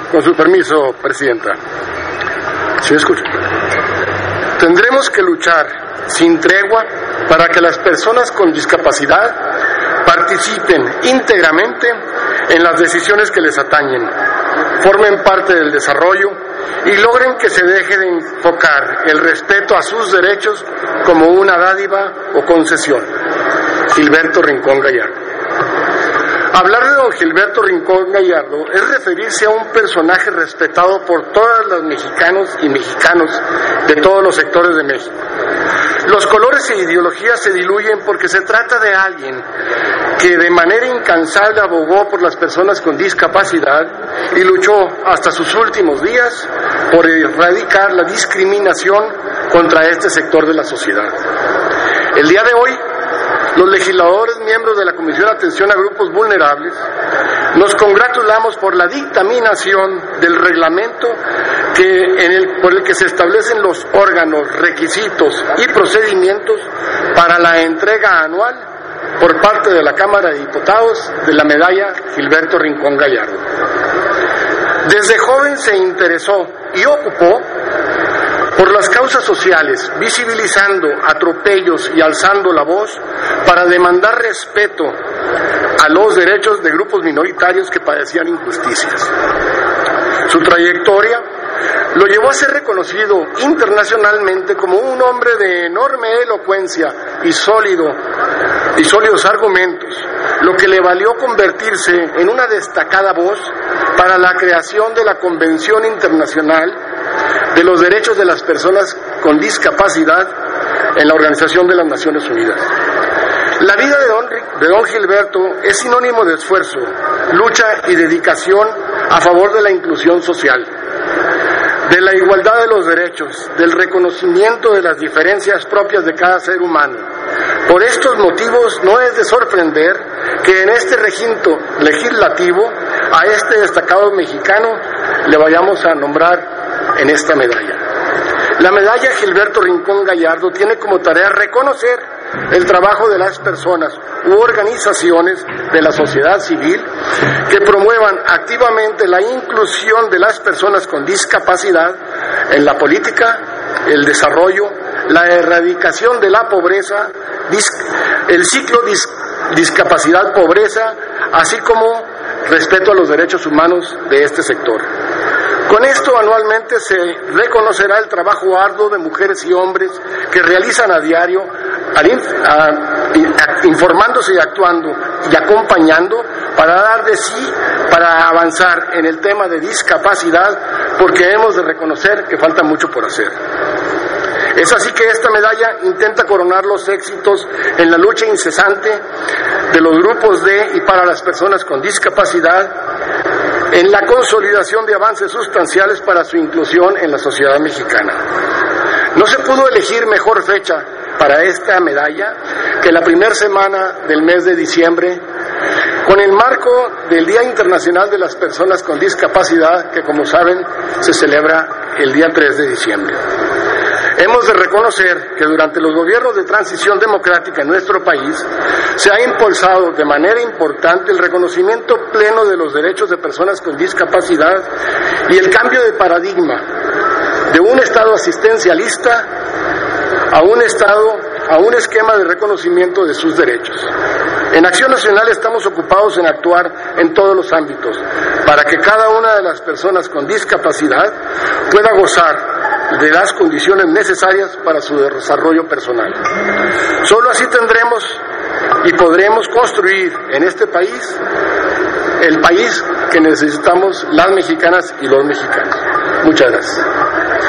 Con su permiso, Presidenta. ¿Sí me escucha? Tendremos que luchar sin tregua para que las personas con discapacidad participen íntegramente en las decisiones que les atañen, formen parte del desarrollo y logren que se deje de enfocar el respeto a sus derechos como una dádiva o concesión. Gilberto Rincón Gallardo. Hablar de don Gilberto Rincón Gallardo es referirse a un personaje respetado por todas las mexicanos y mexicanos de todos los sectores de México. Los colores e ideologías se diluyen porque se trata de alguien que de manera incansable abogó por las personas con discapacidad y luchó hasta sus últimos días por erradicar la discriminación contra este sector de la sociedad. El día de hoy, los legisladores miembros de la Comisión de Atención a Grupos Vulnerables nos congratulamos por la dictaminación del reglamento por el que se establecen los órganos, requisitos y procedimientos para la entrega anual por parte de la Cámara de Diputados de la medalla Gilberto Rincón Gallardo. Desde joven se interesó y ocupó por las causas sociales, visibilizando atropellos y alzando la voz para demandar respeto a los derechos de grupos minoritarios que padecían injusticias. Su trayectoria lo llevó a ser reconocido internacionalmente como un hombre de enorme elocuencia y sólidos argumentos, lo que le valió convertirse en una destacada voz para la creación de la Convención Internacional de los Derechos de las Personas con Discapacidad en la Organización de las Naciones Unidas. La vida de don Gilberto es sinónimo de esfuerzo, lucha y dedicación a favor de la inclusión social, de la igualdad de los derechos, del reconocimiento de las diferencias propias de cada ser humano. Por estos motivos no es de sorprender que en este recinto legislativo a este destacado mexicano le vayamos a nombrar en esta medalla. La medalla Gilberto Rincón Gallardo tiene como tarea reconocer el trabajo de las personas u organizaciones de la sociedad civil que promuevan activamente la inclusión de las personas con discapacidad en la política, el desarrollo, la erradicación de la pobreza, el ciclo discapacidad-pobreza, así como respeto a los derechos humanos de este sector. Con esto anualmente se reconocerá el trabajo arduo de mujeres y hombres que realizan a diario, informándose y actuando y acompañando para dar de sí, para avanzar en el tema de discapacidad, porque hemos de reconocer que falta mucho por hacer. Es así que esta medalla intenta coronar los éxitos en la lucha incesante de los grupos de y para las personas con discapacidad, en la consolidación de avances sustanciales para su inclusión en la sociedad mexicana. No se pudo elegir mejor fecha para esta medalla que la primera semana del mes de diciembre, con el marco del Día Internacional de las Personas con Discapacidad, que como saben se celebra el día 3 de diciembre. Hemos de reconocer que durante los gobiernos de transición democrática en nuestro país se ha impulsado de manera importante el reconocimiento pleno de los derechos de personas con discapacidad y el cambio de paradigma de un Estado asistencialista a un esquema de reconocimiento de sus derechos. En Acción Nacional estamos ocupados en actuar en todos los ámbitos para que cada una de las personas con discapacidad pueda gozar de las condiciones necesarias para su desarrollo personal. Solo así tendremos y podremos construir en este país el país que necesitamos las mexicanas y los mexicanos. Muchas gracias.